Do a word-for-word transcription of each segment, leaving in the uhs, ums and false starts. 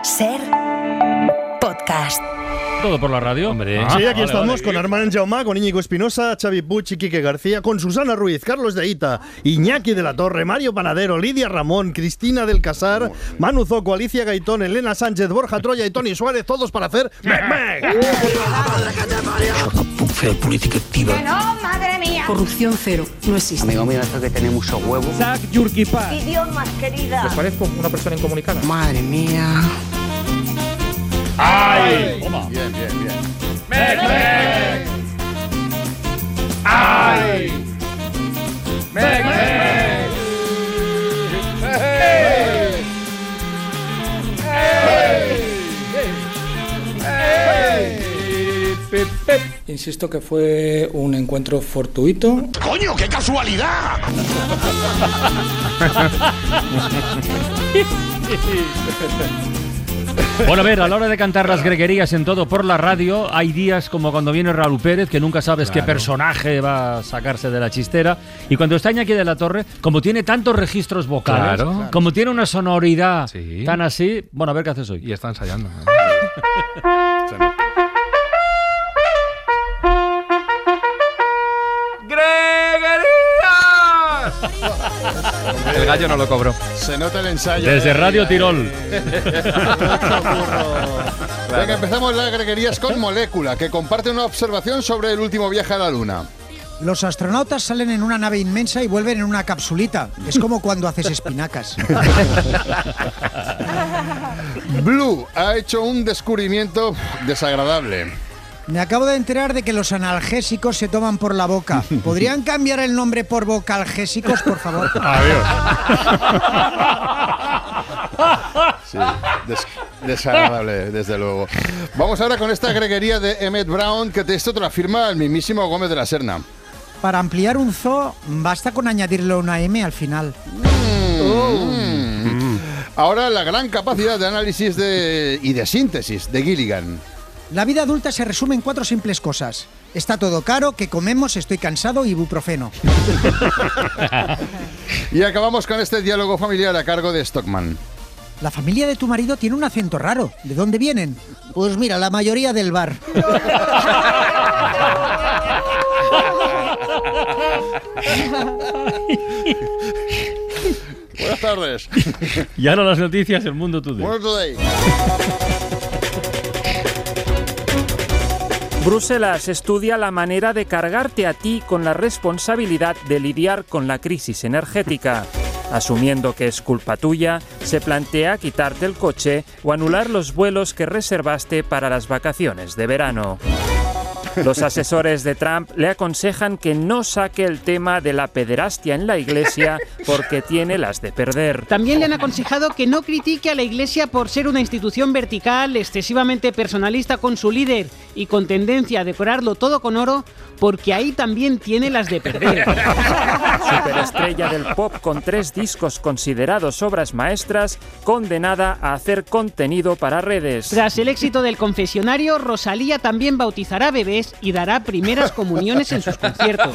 Ser podcast. Todo por la radio, hombre. Ah, sí, aquí vale, estamos vale. con Armand Jaume, con Íñigo Espinosa, Xavi Puig y Quique García, con Susana Ruiz, Carlos de Ita, Iñaki de la Torre, Mario Panadero, Lidia Ramón, Cristina del Casar, Manu Zoco, Alicia Gaitón, Elena Sánchez, Borja Troya y Toni Suárez, todos para hacer Meg Meg. Política activa. Que no, madre mía. Corrupción cero, no existe. Amigo mío, esto que tiene mucho huevo. Zach Yurkipa. Idiomas, querida. ¿Les parezco una persona incomunicada? Madre mía. ¡Ay! Bien, bien, bien. ¡Meg, meg! ¡Ay! ¡Meg, meg! Insisto que fue un encuentro fortuito. ¡Coño, qué casualidad! Bueno, a ver, a la hora de cantar las greguerías en Todo por la Radio, hay días como cuando viene Raúl Pérez, que nunca sabes Claro. qué personaje va a sacarse de la chistera. Y cuando está Iñaki de la Torre, como tiene tantos registros vocales, Claro. como tiene una sonoridad Sí. tan así, bueno, a ver qué haces hoy. Y está ensayando. El gallo no lo cobró. Se nota el ensayo. Desde eh, Radio eh, Tirol. eh. Mucho burro. Venga, empezamos las greguerías con Molécula, que comparte una observación sobre el último viaje a la Luna. Los astronautas salen en una nave inmensa y vuelven en una capsulita. Es como cuando haces espinacas. Blue ha hecho un descubrimiento desagradable. Me acabo de enterar de que los analgésicos se toman por la boca. ¿Podrían cambiar el nombre por vocalgésicos, por favor? Sí, des- desagradable, desde luego. Vamos ahora con esta greguería de Emmett Brown, que esto te lo afirma el mismísimo Gómez de la Serna. Para ampliar un zoo, basta con añadirle una M al final. Mm. Ahora la gran capacidad de análisis de, y de síntesis de Gilligan. La vida adulta se resume en cuatro simples cosas. Está todo caro, ¿qué comemos? Estoy cansado, ibuprofeno. Y acabamos con este diálogo familiar a cargo de Stockman. La familia de tu marido tiene un acento raro. ¿De dónde vienen? Pues mira, la mayoría del bar. Buenas tardes. Y ahora las noticias, el Mundo Today. Buenos today. Bruselas estudia la manera de cargarte a ti con la responsabilidad de lidiar con la crisis energética. Asumiendo que es culpa tuya, se plantea quitarte el coche o anular los vuelos que reservaste para las vacaciones de verano. Los asesores de Trump le aconsejan que no saque el tema de la pederastia en la iglesia porque tiene las de perder. También le han aconsejado que no critique a la Iglesia por ser una institución vertical, excesivamente personalista con su líder y con tendencia a decorarlo todo con oro, porque ahí también tiene las de perder. Superestrella del pop con tres discos considerados obras maestras, condenada a hacer contenido para redes. Tras el éxito del confesionario, Rosalía también bautizará bebés y dará primeras comuniones en sus conciertos.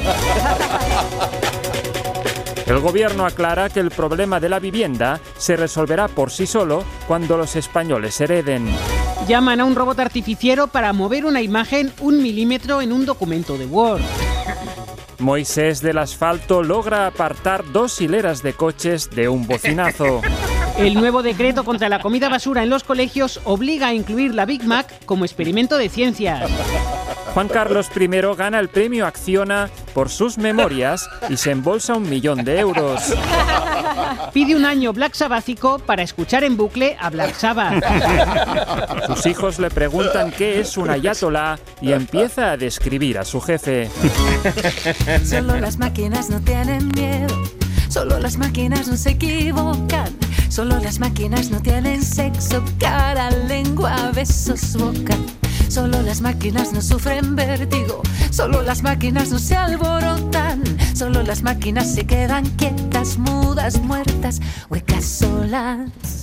El gobierno aclara que el problema de la vivienda se resolverá por sí solo cuando los españoles hereden. Llaman a un robot artificiero para mover una imagen un milímetro en un documento de Word. Moisés del Asfalto logra apartar dos hileras de coches de un bocinazo. El nuevo decreto contra la comida basura en los colegios obliga a incluir la Big Mac como experimento de ciencias. Juan Carlos primero gana el premio Acciona por sus memorias y se embolsa un millón de euros. Pide un año Black Sabático para escuchar en bucle a Black Sabbath. Sus hijos le preguntan qué es un ayatolá y empieza a describir a su jefe. Solo las máquinas no tienen miedo. Solo las máquinas no se equivocan. Solo las máquinas no tienen sexo, cara, lengua, besos, boca. Solo las máquinas no sufren vértigo. Solo las máquinas no se alborotan. Solo las máquinas se quedan quietas, mudas, muertas, huecas, solas.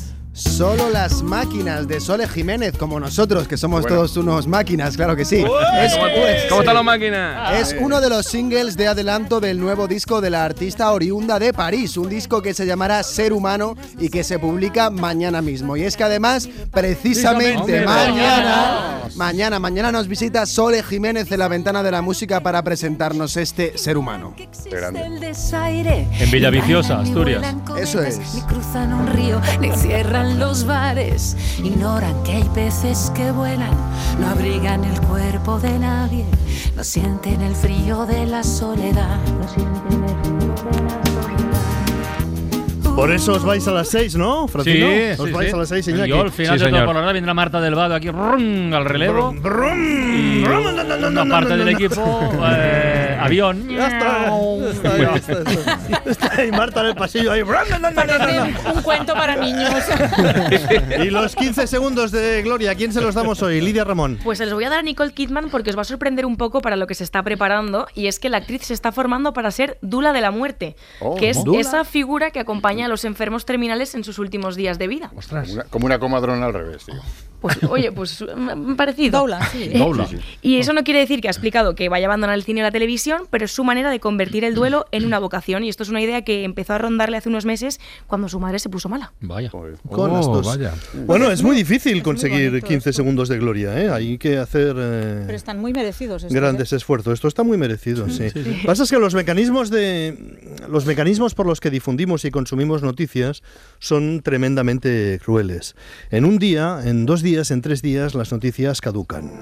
Solo las máquinas de Sole Jiménez, como nosotros, que somos Bueno. todos unos máquinas, claro que sí. Es, ¿Cómo, ¿Cómo están las máquinas? Es uno de los singles de adelanto del nuevo disco de la artista oriunda de París, un disco que se llamará Ser Humano y que se publica mañana mismo. Y es que además, precisamente Hombre, mañana, mañana, mañana nos visita Sole Jiménez en la Ventana de la Música para presentarnos este Ser Humano. El desaire. En Villaviciosa, Ni Asturias. vuelan cohetes, Eso es. Ni cruzan un río, ni cierran los bares. Ignoran que hay peces que vuelan, no abrigan el cuerpo de nadie, no sienten el frío de la soledad, no sienten el frío de la soledad. Por eso os vais a las seis, ¿no, Francino? Sí, os sí, vais sí. a las seis, Iñaki. Yo al final Sí, de todo señor. por la hora vendrá Marta del Vado aquí rum, al relevo. Brum, brum, y brum, no, no, no, una no, parte no, del no, equipo, eh, avión. Ya está, ya está, ya está, ya está. Está ahí Marta en el pasillo ahí. Brum, no, no, no, no, no. Un cuento para niños. Y los quince segundos de gloria, ¿a quién se los damos hoy? Lidia Ramón. Pues se los voy a dar a Nicole Kidman porque os va a sorprender un poco para lo que se está preparando, y es que la actriz se está formando para ser dula de la muerte, Oh, que es ¿dula? esa figura que acompaña a los enfermos terminales en sus últimos días de vida. Como una, como una comadrona al revés, tío. Pues oye, pues mm, parecido. Doula, sí. Eh, Doula. Sí, sí. Y eso no quiere decir que ha explicado que vaya a abandonar el cine y la televisión, pero es su manera de convertir el duelo en una vocación, y esto es una idea que empezó a rondarle hace unos meses cuando su madre se puso mala. Vaya. Con Oh, estos. vaya. Bueno, es muy difícil muy conseguir bonito quince esto. segundos de gloria, ¿eh? Hay que hacer eh, Pero están muy merecidos estos, grandes ¿eh? esfuerzos. Esto está muy merecido, sí. Lo que pasa es que los mecanismos de los mecanismos por los que difundimos y consumimos noticias son tremendamente crueles. En un día, en dos días, en tres días, las noticias caducan.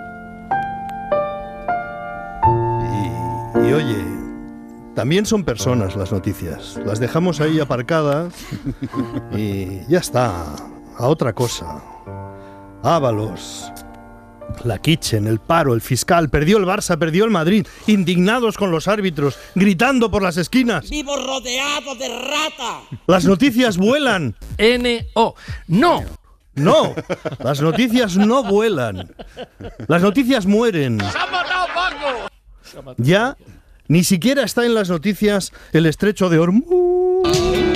Y, y oye, también son personas las noticias. Las dejamos ahí aparcadas y ya está. A otra cosa. Ábalos, la Kitchen, el paro, el fiscal, perdió el Barça, perdió el Madrid, indignados con los árbitros, gritando por las esquinas. ¡Vivo rodeado de rata! Las noticias vuelan. N O No. No, las noticias no vuelan. Las noticias mueren. Ya ni siquiera está en las noticias el estrecho de Hormuz.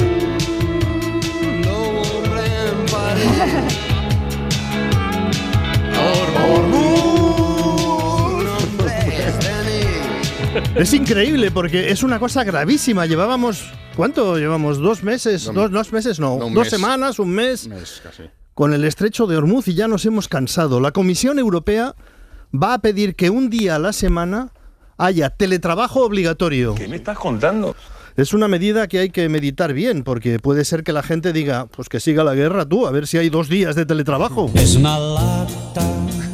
Es increíble porque es una cosa gravísima. Llevábamos, ¿cuánto llevamos? ¿Dos meses? No, ¿Dos, dos meses? No, no, un dos mes. semanas, un mes, Un mes, casi. con el estrecho de Hormuz y ya nos hemos cansado. La Comisión Europea va a pedir que un día a la semana haya teletrabajo obligatorio. ¿Qué me estás contando? Es una medida que hay que meditar bien, porque puede ser que la gente diga, pues que siga la guerra tú, a ver si hay dos días de teletrabajo. Es una lata.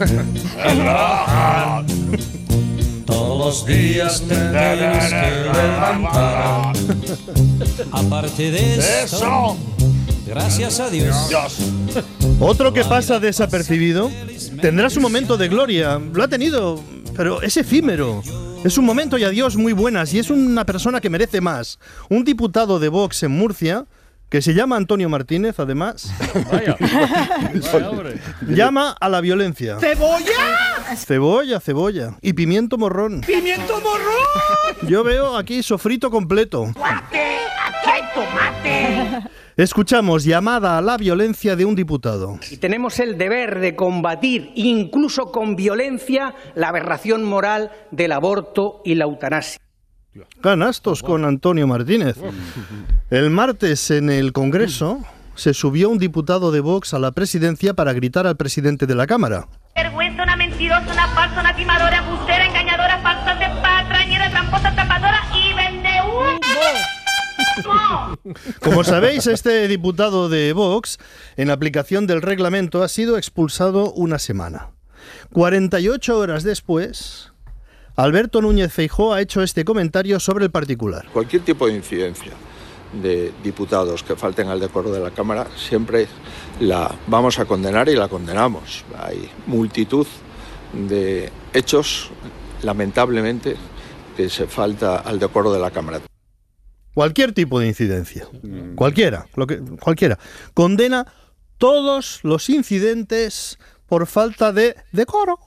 Todos los días te tienes que levantar. Aparte de eso, gracias a Dios. Otro que pasa desapercibido tendrá su momento de gloria. Lo ha tenido, pero es efímero. Es un momento y adiós muy buenas, y es una persona que merece más. Un diputado de Vox en Murcia, que se llama Antonio Martínez, además, Vaya. Vaya, hombre. llama a la violencia. ¡Cebolla! Cebolla, cebolla. Y pimiento morrón. ¡Pimiento morrón! Yo veo aquí sofrito completo. ¡Tomate! ¡Aquí hay tomate! Escuchamos llamada a la violencia de un diputado. Y tenemos el deber de combatir, incluso con violencia, la aberración moral del aborto y la eutanasia. Canastos con Antonio Martínez. El martes en el Congreso se subió un diputado de Vox a la presidencia para gritar al presidente de la Cámara. Vergüenza, una mentirosa, una falsa, una timadora, embustera, engañadora, falsa, de patrañera, tramposa, tapadora y vende humo. Como sabéis, este diputado de Vox, en aplicación del reglamento, ha sido expulsado una semana. cuarenta y ocho horas después, Alberto Núñez Feijóo ha hecho este comentario sobre el particular. Cualquier tipo de incidencia de diputados que falten al decoro de la Cámara, siempre la vamos a condenar y la condenamos. Hay multitud de hechos, lamentablemente, que se falta al decoro de la Cámara. Cualquier tipo de incidencia, cualquiera, lo que, cualquiera, condena todos los incidentes por falta de decoro.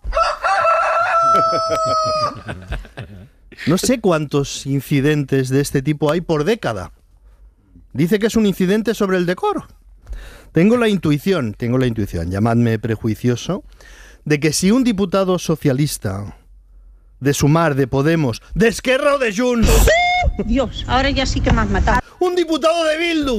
No sé cuántos incidentes de este tipo hay por década. Dice que es un incidente sobre el decoro. Tengo la intuición, tengo la intuición, llamadme prejuicioso, de que si un diputado socialista de Sumar, de Podemos, de Esquerra o de Junts... Dios, ahora ya sí que me has matado. Un diputado de Bildu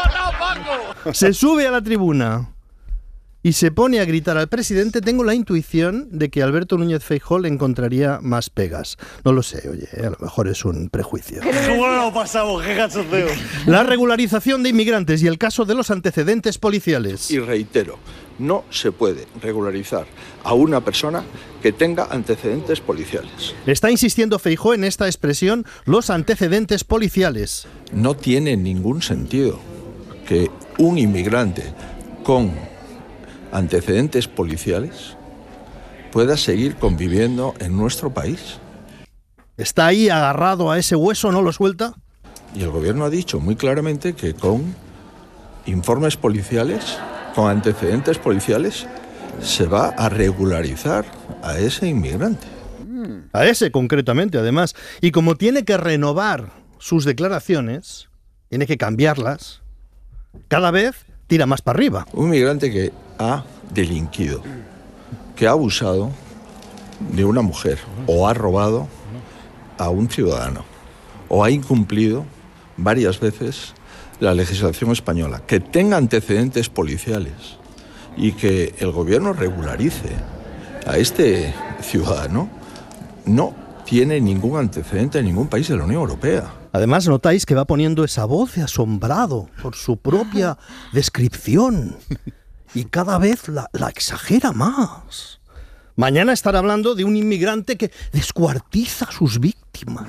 se sube a la tribuna y se pone a gritar al presidente, tengo la intuición de que Alberto Núñez Feijóo le encontraría más pegas. No lo sé, oye, a lo mejor es un prejuicio. ¿Cómo lo pasamos? ¡Qué cachondeo! La regularización de inmigrantes y el caso de los antecedentes policiales. Y reitero, no se puede regularizar a una persona que tenga antecedentes policiales. Está insistiendo Feijóo en esta expresión, los antecedentes policiales. No tiene ningún sentido que un inmigrante con antecedentes policiales pueda seguir conviviendo en nuestro país. ¿Está ahí agarrado a ese hueso, no lo suelta? Y el gobierno ha dicho muy claramente que con informes policiales, con antecedentes policiales, se va a regularizar a ese inmigrante. A ese concretamente, además. Y como tiene que renovar sus declaraciones, tiene que cambiarlas, cada vez tira más para arriba. Un inmigrante que ha delinquido, que ha abusado de una mujer o ha robado a un ciudadano o ha incumplido varias veces la legislación española, que tenga antecedentes policiales y que el gobierno regularice a este ciudadano, no tiene ningún antecedente en ningún país de la Unión Europea. Además, notáis que va poniendo esa voz de asombrado por su propia descripción y cada vez la, la exagera más. Mañana estará hablando de un inmigrante que descuartiza a sus víctimas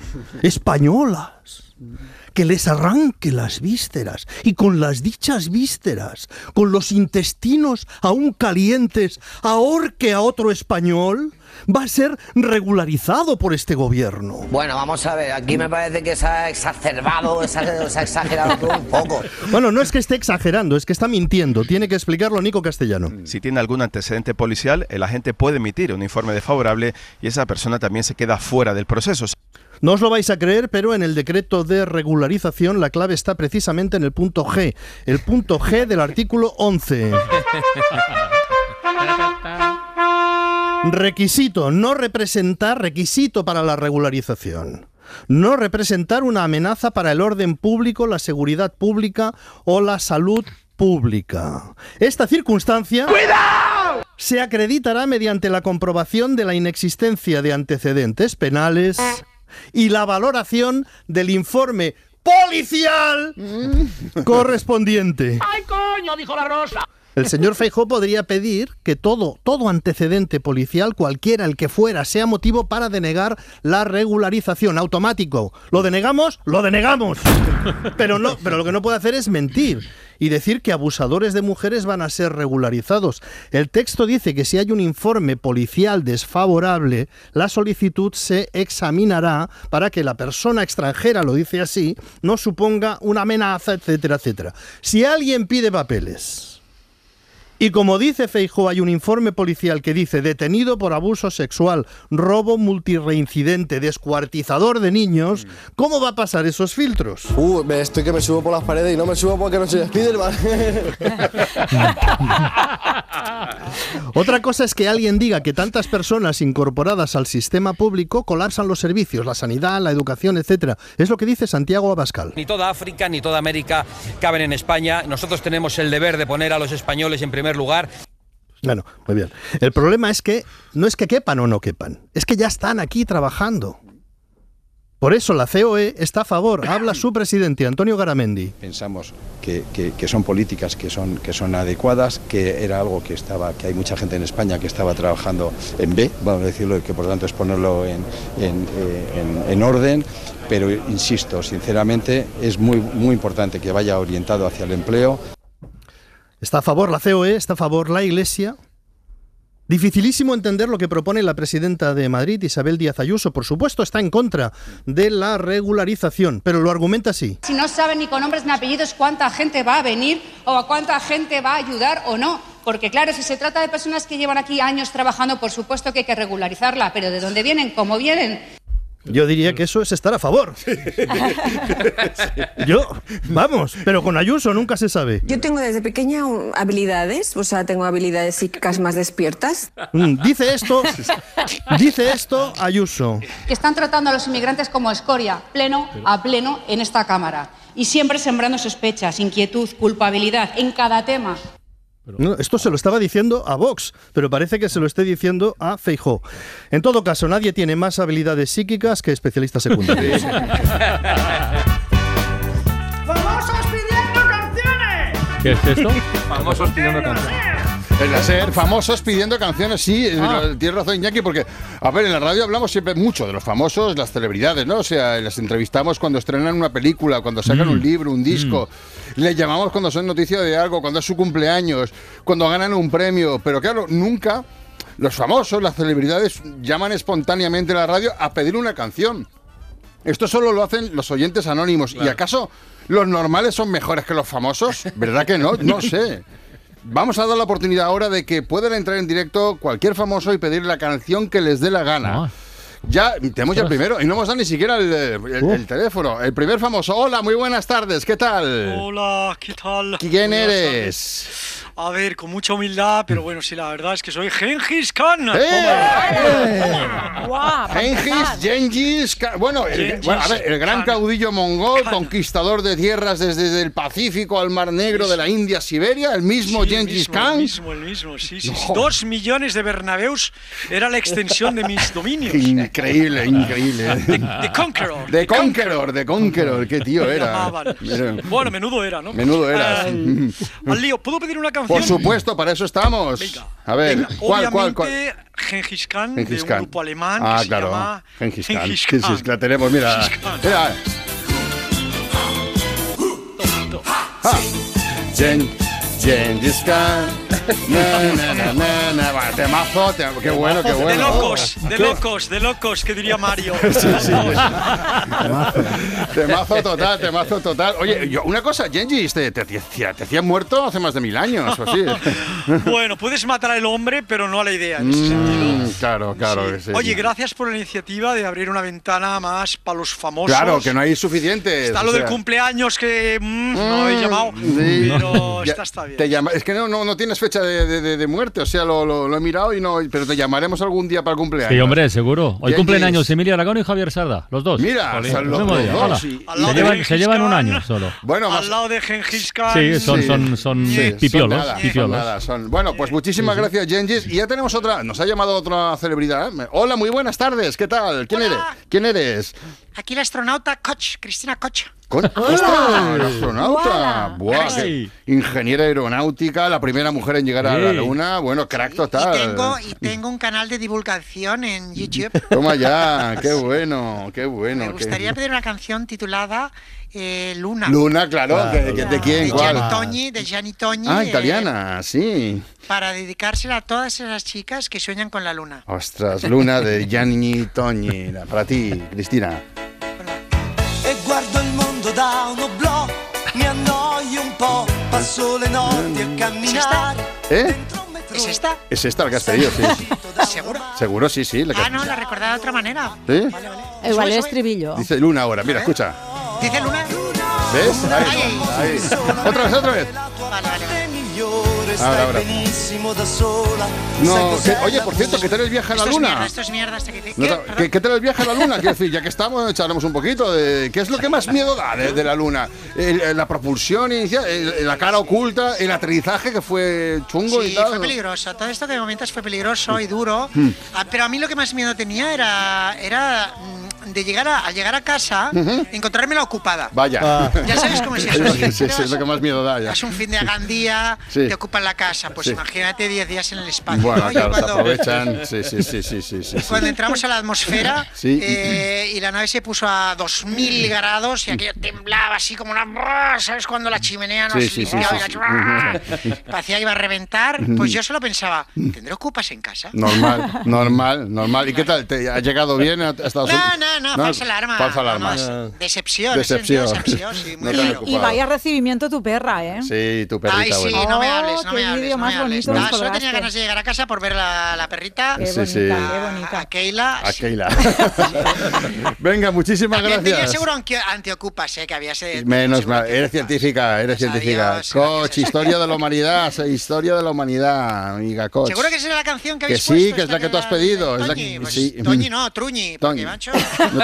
españolas, que les arranque las vísceras y con las dichas vísceras, con los intestinos aún calientes, ahorque a otro español. Va a ser regularizado por este gobierno. Bueno, vamos a ver, aquí me parece que se ha exacerbado, se ha, se ha exagerado todo un poco. Bueno, no es que esté exagerando, es que está mintiendo. Tiene que explicarlo Nico Castellano. Si tiene algún antecedente policial, el agente puede emitir un informe desfavorable y esa persona también se queda fuera del proceso. No os lo vais a creer, pero en el decreto de regularización la clave está precisamente en el punto G, el punto G del artículo once. Requisito, no representar, requisito para la regularización. No representar una amenaza para el orden público, la seguridad pública o la salud pública. Esta circunstancia ¡cuidado!, se acreditará mediante la comprobación de la inexistencia de antecedentes penales y la valoración del informe policial correspondiente. ¡Ay, coño! Dijo la Rosa. El señor Feijóo podría pedir que todo, todo antecedente policial, cualquiera el que fuera, sea motivo para denegar la regularización. Automático. ¿Lo denegamos? ¡Lo denegamos! Pero no, pero lo que no puede hacer es mentir y decir que abusadores de mujeres van a ser regularizados. El texto dice que si hay un informe policial desfavorable, la solicitud se examinará para que la persona extranjera, lo dice así, no suponga una amenaza, etcétera, etcétera. Si alguien pide papeles y como dice Feijóo, hay un informe policial que dice detenido por abuso sexual, robo multireincidente, descuartizador de niños, ¿cómo va a pasar esos filtros? Uh, estoy que me subo por las paredes y no me subo porque no soy Spiderman. Otra cosa es que alguien diga que tantas personas incorporadas al sistema público colapsan los servicios, la sanidad, la educación, etcétera. Es lo que dice Santiago Abascal. Ni toda África ni toda América caben en España. Nosotros tenemos el deber de poner a los españoles en primer lugar. Bueno, muy bien. El problema es que no es que quepan o no quepan, es que ya están aquí trabajando. Por eso la C O E está a favor. Habla su presidente, Antonio Garamendi. Pensamos que, que, que son políticas que son, que son adecuadas, que era algo que estaba, que hay mucha gente en España que estaba trabajando en B, vamos a decirlo, que por tanto es ponerlo en, en, en, en orden. Pero insisto, sinceramente, es muy, muy importante que vaya orientado hacia el empleo. Está a favor la C O E, está a favor la Iglesia. Dificilísimo entender lo que propone la presidenta de Madrid, Isabel Díaz Ayuso. Por supuesto, está en contra de la regularización, pero lo argumenta así. Si no saben ni con nombres ni apellidos cuánta gente va a venir o a cuánta gente va a ayudar o no. Porque claro, si se trata de personas que llevan aquí años trabajando, por supuesto que hay que regularizarla. Pero ¿de dónde vienen? ¿Cómo vienen? Yo diría que eso es estar a favor. Yo, vamos, pero con Ayuso nunca se sabe. Yo tengo desde pequeña habilidades, o sea, tengo habilidades psíquicas más despiertas. Mm, dice esto, dice esto Ayuso. Que están tratando a los inmigrantes como escoria, pleno a pleno en esta Cámara. Y siempre sembrando sospechas, inquietud, culpabilidad en cada tema. No, esto se lo estaba diciendo a Vox, pero parece que se lo esté diciendo a Feijóo. En todo caso, nadie tiene más habilidades psíquicas que especialistas secundarios. ¡Famosos pidiendo canciones! ¿Qué es esto? Famosos pidiendo canciones. Es la SER, famosos pidiendo canciones, sí, ah. Tienes razón, Iñaki, porque, a ver, en la radio hablamos siempre mucho de los famosos, las celebridades, ¿no? O sea, las entrevistamos cuando estrenan una película, cuando sacan mm. un libro, un disco, mm. les llamamos cuando son noticia de algo, cuando es su cumpleaños, cuando ganan un premio, pero claro, nunca los famosos, las celebridades, llaman espontáneamente a la radio a pedir una canción. Esto solo lo hacen los oyentes anónimos. Claro. ¿Y acaso los normales son mejores que los famosos? ¿Verdad que no? No sé. Vamos a dar la oportunidad ahora de que puedan entrar en directo cualquier famoso y pedir la canción que les dé la gana. No. Ya, tenemos ya el primero y no hemos dado ni siquiera el, el, uh. el teléfono. El primer famoso. Hola, muy buenas tardes, ¿qué tal? Hola, ¿qué tal? ¿Quién buenas eres? Tardes. A ver, con mucha humildad, pero bueno, sí, la verdad es que soy Gengis Khan. ¡Eh! ¡Eh! Wow, Gengis, Gengis Khan. Bueno, el, Gengis bueno, a ver, el gran Khan. caudillo mongol, Khan. conquistador de tierras desde el Pacífico al Mar Negro, sí. de la India a Siberia, el mismo sí, Gengis mismo, Khan. El mismo, el mismo, sí, sí, no. sí. Dos millones de Bernabeus era la extensión de mis dominios. Increíble, increíble. The Conqueror. The Conqueror, The Conqueror, qué tío era. Bueno, menudo era, ¿no? Menudo era. Uh, al lío, ¿puedo pedir una canción? Por supuesto, para eso estamos. Venga. A ver, Venga, ¿cuál, cuál, cuál? Gengis Khan, Gengis de Khan. un grupo alemán ah, que claro. se llama Gengis Khan. Gengis Khan. Khan. Sí, sí, la tenemos, mira. Mira. Ah. Gen, Gengis Khan. Na, na, na, na, na. Bueno, temazo, te, qué bueno, qué bueno. De locos, de locos, de locos, que diría Mario. Sí, sí. Temazo total, temazo total. Oye, yo, una cosa, Gengis, te, te, te, te hacían muerto hace más de mil años, o así. Bueno, puedes matar al hombre, pero no a la idea, en ese mm, sentido. Claro, claro. Sí. Que sí. Oye, gracias por la iniciativa de abrir una ventana más para los famosos. Claro, que no hay suficientes. Está lo sea. del cumpleaños que mm, mm, no habéis llamado, sí. pero ya, esta está bien. Te llama, es que no, no, no tienes fecha de, de, de muerte, o sea, lo, lo, lo he mirado y no, pero te llamaremos algún día para el cumpleaños. Sí, hombre, seguro. Hoy Gengis. cumplen años Emilio Aragón y Javier Sarda, los dos. Mira, Jolín, son los, los, los dos. Sí. Se, llevan, se llevan un año solo. Bueno, al lado de Gengis Khan. Sí, son, sí. son, son sí, pipiolos. Son nada, pipiolos. Son nada, son. Bueno, pues muchísimas sí, sí. gracias, Gengis. Y ya tenemos otra, nos ha llamado otra celebridad. ¿eh? Hola, muy buenas tardes, ¿qué tal? ¿Quién Hola. eres? ¿Quién eres? Aquí la astronauta Koch, Cristina Koch. Con... ¡Ostras! ¡La astronauta! ¡Buah! Sí. Ingeniera aeronáutica, la primera mujer en llegar sí. a la Luna. Bueno, crack sí. total. Y tengo, y tengo un canal de divulgación en YouTube. Toma ya, qué bueno, qué bueno. Me gustaría qué... pedir una canción titulada eh, Luna. Luna, claro. Ah, ¿De, de, de quién? De ¿Cuál? Gianni Togni, de Gianni Togni. Ah, italiana, eh, sí. Para dedicársela a todas esas chicas que sueñan con la Luna. Ostras, Luna de Gianni Togni. Para ti, Cristina. E guardo il mondo da un oblò, mi annoio un po', passo le notti a camminare. ¿Eh? ¿Es esta? Es esta la que has pedido, sí. ¿Seguro? Seguro, sí, sí. La que... Ah, no, la recordaba de otra manera. ¿Sí? Vale, vale. Igual el estribillo. Dice Luna ahora, mira, escucha. ¿Dice Luna? ¿Ves? Ahí, ahí, ahí. Otra vez, otra vez. Vale, vale, vale. Ahora, ahora. No, que, oye, por cierto, ¿qué tal el viaje a la esto Luna? Es mierda, esto es mierda, hasta que te... ¿Qué, ¿Qué, ¿Qué tal el viaje a la Luna? Quiero decir, ya que estamos, echaremos un poquito de... ¿Qué es lo que más miedo da de, de la Luna? El, la propulsión inicial, el, la cara oculta, el aterrizaje que fue chungo sí, y tal. Sí, fue peligroso. Todo esto que comentas fue peligroso y duro. Mm. Pero a mí lo que más miedo tenía era... era de llegar a, a llegar a casa, uh-huh. encontrármela ocupada. Vaya. Ah. Ya sabes cómo es eso. Sí, sí, sí, es lo que más miedo da ya. Es un fin de Gandía, sí. te ocupan la casa. Pues sí. imagínate diez días en el espacio. Bueno, ¿no? claro, cuando, te aprovechan. Sí, sí, sí, sí, sí, sí, cuando sí. entramos a la atmosfera sí. eh, y la nave se puso a dos mil grados y aquello temblaba así como una... ¿Sabes? Cuando la chimenea nos sí, sí, limpiaba sí, sí, y la... parecía iba a reventar. Pues yo solo pensaba, ¿tendré ocupas en casa? Normal, normal, normal. ¿Y qué tal? ¿Te ha llegado bien a Estados Unidos? No, no, no, no, No, falsa alarma. falsa alarma. No, no, es decepción, Decepción. es el sentido de decepción, sí, muy No te raro. Y vaya recibimiento tu perra, ¿eh? Sí, tu perrita. Ay, sí, bueno. no me Oh, hables, no qué me hables. vídeo no más me hables. bonito Ah, nos solo colgaste. tenía ganas de llegar a casa por ver la, la perrita. Qué Sí, bonita, sí. qué bonita. A Keila. A Keila. Venga, muchísimas También tenía gracias. seguro anti- antiocupas, eh, que había ese... Menos mal, eres científica, eres científica. Dios, Coach, historia de la humanidad, historia de la humanidad, amiga Coach. Seguro que esa era la canción que Que habéis sí, puesto. que es la que tú has pedido. Es la Toñi, que, pues, sí. Toñi no, Truñi, porque Toñi. macho...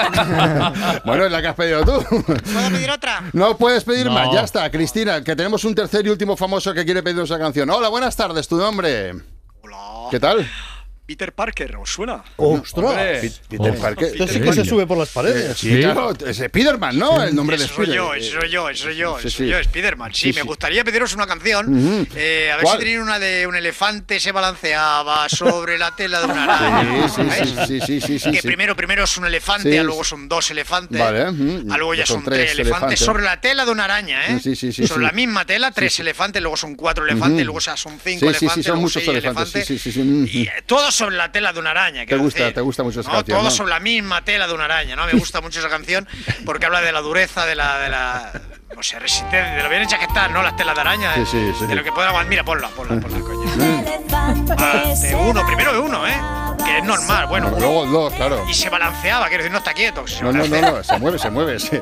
Bueno, es la que has pedido tú. ¿Puedo pedir otra? No puedes pedir No. más, ya está, Cristina, que tenemos un tercer y último famoso que quiere pedir esa canción. Hola, buenas tardes, ¿tu nombre? Hola. ¿Qué tal? Peter Parker, ¿os suena? ¡Ostras! Pi- Peter Oh. Parker. Entonces sí que se sube por las paredes. Sí, claro, es Spiderman, ¿no? El nombre de Eso soy Spider. yo, eso soy yo, eso soy yo, Sí, eso sí. soy yo, Spiderman. Sí, Sí, me sí. gustaría pediros una canción. Ujú. eh, a ver ¿Cuál? si tenéis una de un elefante se balanceaba sobre la tela de una araña. Sí, sí, ¿sabéis? sí, sí, sí, sí, sí, Que sí. primero, primero es un elefante, Sí. a luego son dos elefantes, Vale, ujú. a luego ya Son son, tres tres elefantes, elefantes. sobre la tela de una araña, ¿eh? Sí, sí, sí, sobre sí. la misma tela, tres elefantes, luego son cuatro elefantes, Ujú. luego ya son cinco Sí, sí, elefantes, sí, son luego muchos seis elefantes. Sí, sí, sí, sí. Y eh, todos sobre la tela de una araña. Te quiero gusta, decir. te gusta mucho esa No, canción, todos ¿no? sobre la misma tela de una araña, ¿no? Me gusta mucho esa canción porque habla de la dureza, de la... De la no sé, resistencia, de lo bien hecha que están, ¿no? Las telas de araña. Sí, sí, sí. De lo que pueden aguantar. Mira, ponla, ponla, ponla, coño. Ah, de uno, primero de uno, ¿eh? Que es normal, bueno. Bueno, luego dos, claro. Y se balanceaba, quiero decir, no está quieto. Se No, no, no, balancea. no, se mueve, se mueve, sí.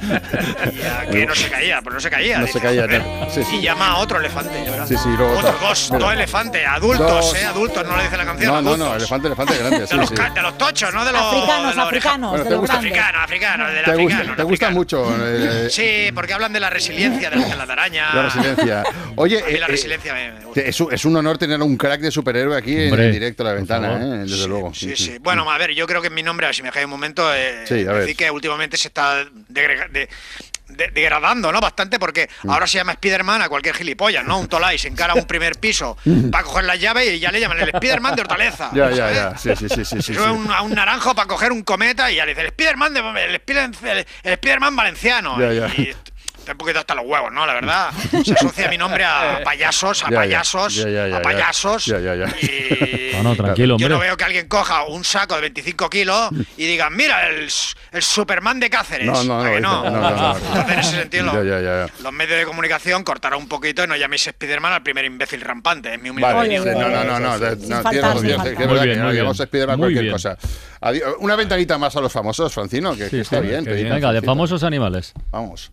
Y ya que no se caía, pues no se caía. No dice, se caía, joder. no. Sí, sí. Y llama a otro elefante, ya verás. Sí, sí, luego Otros otro. dos, Mira. dos elefantes, adultos, Dos. ¿eh? Adultos, no le dice la canción. No, no, adultos. no, elefante, elefante grande, sí, De los, sí. ca- de los tochos, no de los... Africanos, de los africanos, Bueno, de te los gusta- grandes. Africanos, africanos, del Te africano. gusta, te del gusta africano. mucho eh, Sí, porque hablan de la resiliencia de las telas de araña. la resiliencia. Oye, A mí la eh, resiliencia me, me gusta. eh, es, un- es un honor tener a un crack de superhéroe aquí en, Hombre, en directo a la por ventana, favor. ¿eh? Desde luego. Sí, sí. Bueno, a ver, yo creo que en mi nombre, a ver si me dejáis un momento, eh, Sí, a ver. decir que últimamente se está degrega- de- de- degradando, ¿no? Bastante, porque Mm. ahora se llama Spiderman a cualquier gilipollas, ¿no? Un tolai se encara a un primer piso para coger las llaves y ya le llaman el Spiderman de Hortaleza. Ya, ya, ¿sabes? ya. Sí, sí, sí, sí, sí, Se sí. sube un- a un naranjo para coger un cometa y ya le dice el Spiderman de, el, Spider, el, el Spiderman valenciano. Ya, ya. Y está un poquito hasta los huevos, ¿no? La verdad. Se asocia mi nombre a payasos, a Ya, ya. payasos, Ya, ya, ya, a ya. payasos. Ya, ya, ya. Y No, no, tranquilo, yo hombre. no veo que alguien coja un saco de veinticinco kilos y diga, mira, el, el Superman de Cáceres. No, no, ¿A no, que no, no, no, no. Entonces, en ese sentido, Ya, ya, ya. los medios de comunicación cortarán un poquito y no llaméis Spiderman al primer imbécil rampante, es mi humilde Vale, opinión. sí, no, no, no, no, de- Sin no, faltar, tienes razón, sin tío, faltar. que es Muy verdad bien, que no muy llevamos bien. a Spiderman Muy cualquier bien. cosa. Adiós. Una ventanita más a los famosos, Francino, que, que Sí, está sí, bien. qué pedir bien. Venga, de cancioncita. famosos animales. Vamos.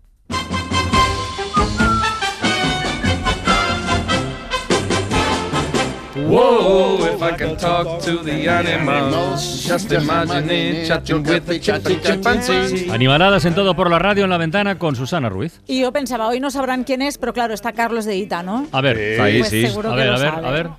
Whoa, if I can talk to the animals, just imagine it, chatting with the chimpanzee. Animaladas en todo por la radio en la ventana con Susana Ruiz. Y yo pensaba, hoy no sabrán quién es, pero claro, está Carlos de Ita, ¿no? A ver, Sí. ahí Pues sí. seguro A que ver, lo a ver, sabe. a ver.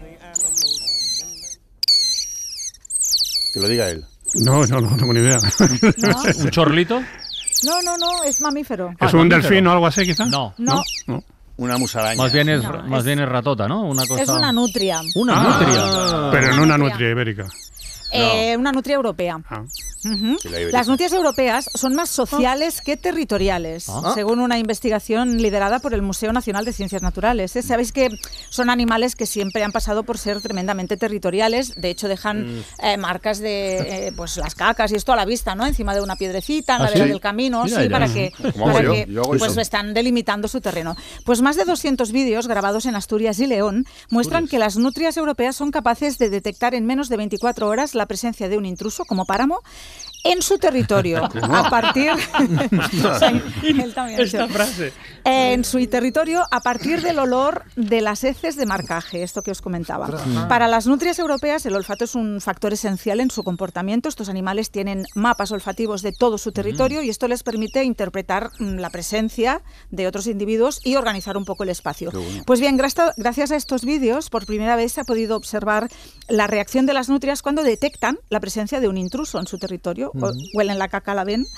Que lo diga él. No, no, no tengo ni idea. ¿Un chorlito? No, no, no, es mamífero. Ah, ¿Es un mamífero. delfín o algo así, quizás? No. No, No. Una musaraña. Más bien es, No, más es- bien es ratota, ¿no? Una cosa. es una nutria. Una Ah, nutria. Pero Una no una nutria. nutria ibérica. Eh, una nutria europea. Ah. Ujú. Y la ibérica. Las nutrias europeas son más sociales que territoriales, Ah. según una investigación liderada por el Museo Nacional de Ciencias Naturales. ¿eh? Sabéis que son animales que siempre han pasado por ser tremendamente territoriales. De hecho, dejan Mm. eh, marcas de eh, pues las cacas y esto a la vista, ¿no? Encima de una piedrecita, en ¿Ah, la vera sí? del camino, Mira sí, ya. para que, Como para hago yo, que yo hago pues eso. están delimitando su terreno. Pues más de doscientos vídeos grabados en Asturias y León muestran que las nutrias europeas son capaces de detectar en menos de veinticuatro horas la presencia de un intruso como páramo en su territorio a partir Sí, él también, Esta sí. frase. En su territorio a partir del olor de las heces de marcaje, esto que os comentaba. Para las nutrias europeas el olfato es un factor esencial en su comportamiento. Estos animales tienen mapas olfativos de todo su territorio y esto les permite interpretar mm, la presencia de otros individuos y organizar un poco el espacio. Pues bien, grasta- gracias a estos vídeos por primera vez se ha podido observar la reacción de las nutrias cuando detectan la presencia de un intruso en su territorio. O- huelen la caca, la ven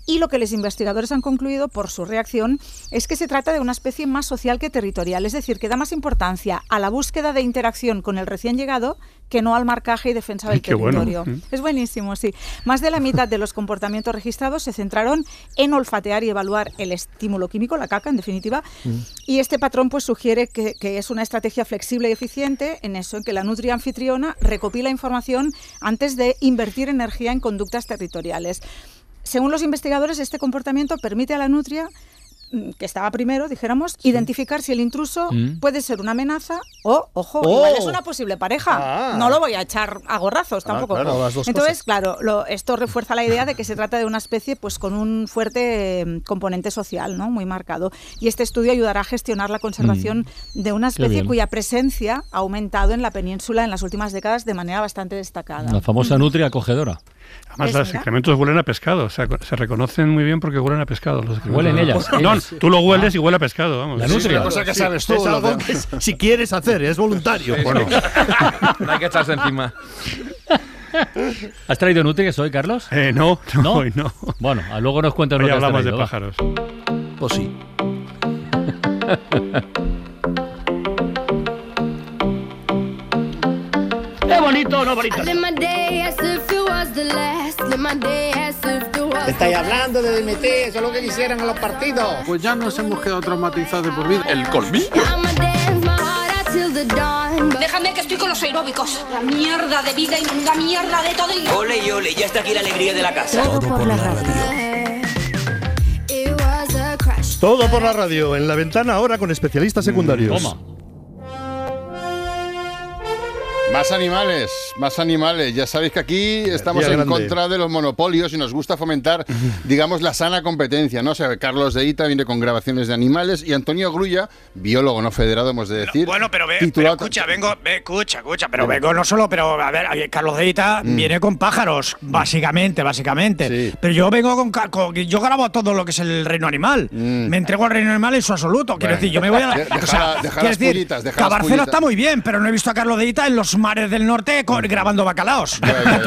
Y lo que los investigadores han concluido por su reacción es que se trata de una especie más social que territorial, es decir, que da más importancia a la búsqueda de interacción con el recién llegado que no al marcaje y defensa del Ay, qué territorio. bueno. Es buenísimo, sí. Más de la mitad de los comportamientos registrados se centraron en olfatear y evaluar el estímulo químico, la caca, en definitiva, mm. y este patrón pues sugiere que, que es una estrategia flexible y eficiente en eso, en que la nutria anfitriona recopila información antes de invertir energía en conductas territoriales. Según los investigadores, este comportamiento permite a la nutria, que estaba primero, dijéramos, sí. identificar si el intruso mm. puede ser una amenaza o, ojo, oh. igual es una posible pareja. Ah. No lo voy a echar a gorrazos tampoco. Ah, claro, las dos Entonces, cosas. claro, lo, esto refuerza la idea de que se trata de una especie pues con un fuerte eh, componente social, ¿no? Muy marcado. Y este estudio ayudará a gestionar la conservación mm. de una especie cuya presencia ha aumentado en la península en las últimas décadas de manera bastante destacada. La famosa nutria acogedora. Además, los excrementos huelen a pescado, o sea, se reconocen muy bien porque huelen a pescado. Los huelen ellas. No, ellas. tú lo hueles ah. y huele a pescado, vamos. La nutria. Es una cosa que sabes tú. Es algo que si quieres hacer, es voluntario. Sí, bueno. No hay que echarse encima. ¿Has traído nutrias hoy, Carlos? Eh, no, no, ¿No? Hoy no. Bueno, luego nos cuentas lo hoy que has hablamos traído, de pájaros. Pues sí. ¡Qué bonito, no bonito! Estáis hablando de dimitir, eso es lo que quisieran en los partidos. Pues ya nos hemos quedado traumatizados de por vida. El colmillo. Déjame que estoy con los aeróbicos. La mierda de vida y la mierda de todo. Y... Ole y ole, ya está aquí la alegría de la casa. Todo por la radio. Todo por la radio, en La Ventana ahora con especialistas secundarios. Toma. Más animales, más animales. Ya sabéis que aquí estamos en grande. contra de los monopolios y nos gusta fomentar, digamos, la sana competencia, ¿no? O sea, Carlos de Ita viene con grabaciones de animales y Antonio Grulla, biólogo no federado, hemos de decir. No, bueno, pero, ve, pero escucha, vengo, ve, escucha, escucha, pero vengo no solo, pero a ver, Carlos de Ita mm. viene con pájaros, básicamente, básicamente. Sí. Pero yo vengo con, con, yo grabo todo lo que es el reino animal. Mm. Me entrego al reino animal en su absoluto. Quiero bueno. decir, yo me voy a la. Deja, o sea, deja las decir, pullitas, deja Cabarcelo las está muy bien, pero no he visto a Carlos de Ita en los mares del norte con, grabando bacalaos. Ya, ya,